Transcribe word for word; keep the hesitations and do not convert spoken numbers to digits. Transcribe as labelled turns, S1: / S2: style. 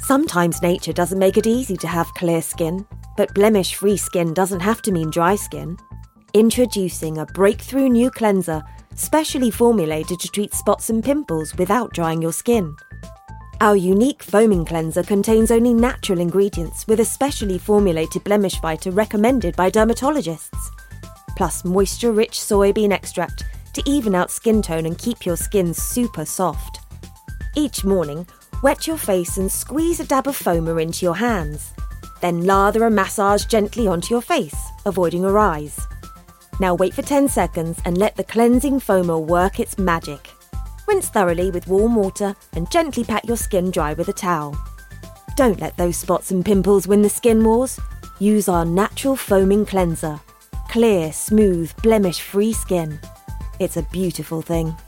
S1: Sometimes nature doesn't make it easy to have clear skin, but blemish-free skin doesn't have to mean dry skin. Introducing a breakthrough new cleanser, specially formulated to treat spots and pimples without drying your skin. Our unique foaming cleanser contains only natural ingredients with a specially formulated blemish fighter recommended by dermatologists, plus moisture-rich soybean extract to even out skin tone and keep your skin super soft. Each morning, wet your face and squeeze a dab of foamer into your hands. Then lather and massage gently onto your face, avoiding your eyes. Now wait for ten seconds and let the cleansing foamer work its magic. Rinse thoroughly with warm water and gently pat your skin dry with a towel. Don't let those spots and pimples win the skin wars. Use our natural foaming cleanser. Clear, smooth, blemish-free skin. It's a beautiful thing.